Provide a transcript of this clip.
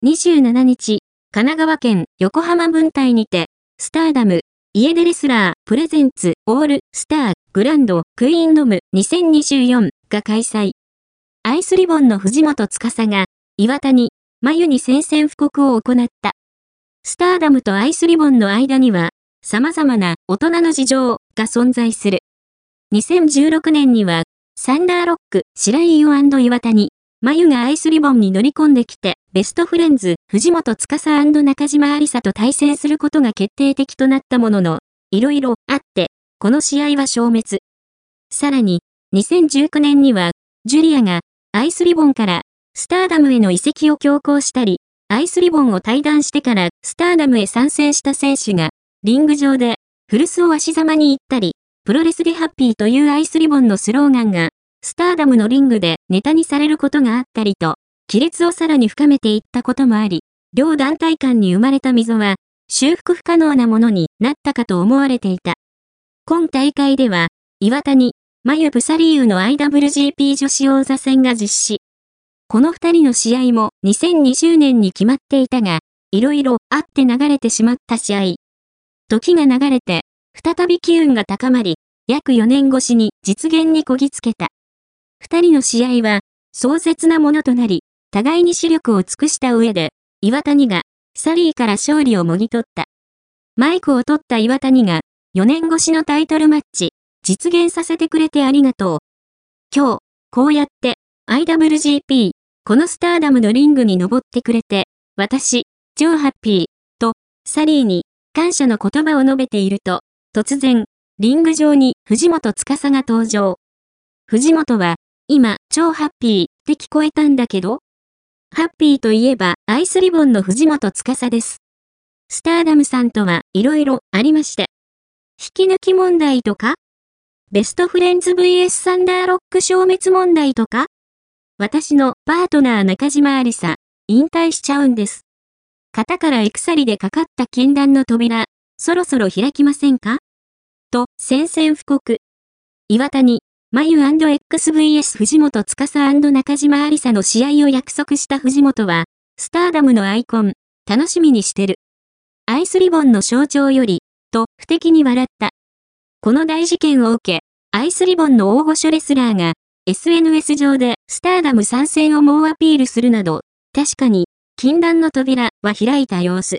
27日、神奈川県横浜分隊にて、スターダム、家出レスラー、プレゼンツ、オール、スター、グランド、クイーンドム2024が開催。アイスリボンの藤本司が、岩谷、真由に宣戦布告を行った。スターダムとアイスリボンの間には、様々な大人の事情が存在する。2016年には、サンダーロック、白井伊代&岩谷、真由がアイスリボンに乗り込んできて、ベストフレンズ、藤本司&中島有沙と対戦することが決定的となったものの、いろいろあって、この試合は消滅。さらに、2019年には、ジュリアが、アイスリボンから、スターダムへの移籍を強行したり、アイスリボンを退団してから、スターダムへ参戦した選手が、リング上で、古巣を足ざまに言ったり、プロレスでハッピーというアイスリボンのスローガンが、スターダムのリングでネタにされることがあったりと、亀裂をさらに深めていったこともあり、両団体間に生まれた溝は、修復不可能なものになったかと思われていた。今大会では、岩谷、真由プサリーウの IWGP 女子王座戦が実施。この二人の試合も2020年に決まっていたが、いろいろあって流れてしまった試合。時が流れて、再び機運が高まり、約4年越しに実現にこぎつけた。二人の試合は、壮絶なものとなり、互いに視力を尽くした上で、岩谷が、サリーから勝利をもぎ取った。マイクを取った岩谷が、4年越しのタイトルマッチ、実現させてくれてありがとう。今日、こうやって、IWGP、このスターダムのリングに登ってくれて、私、超ハッピー、と、サリーに、感謝の言葉を述べていると、突然、リング上に藤本司が登場。藤本は、今、超ハッピーって聞こえたんだけど？ハッピーといえば、アイスリボンの藤本司です。スターダムさんとは、いろいろありまして。引き抜き問題とか？ベストフレンズ vs サンダーロック消滅問題とか？私のパートナー中島有沙、引退しちゃうんです。肩からエクサリでかかった禁断の扉、そろそろ開きませんか？と、宣戦布告。岩谷、真由 &XVS 藤本司&中島有沙の試合を約束した藤本は、スターダムのアイコン、楽しみにしてる。アイスリボンの象徴より、と、不敵に笑った。この大事件を受け、アイスリボンの大御所レスラーが、SNS 上でスターダム参戦を猛アピールするなど、確かに、禁断の扉は開いた様子。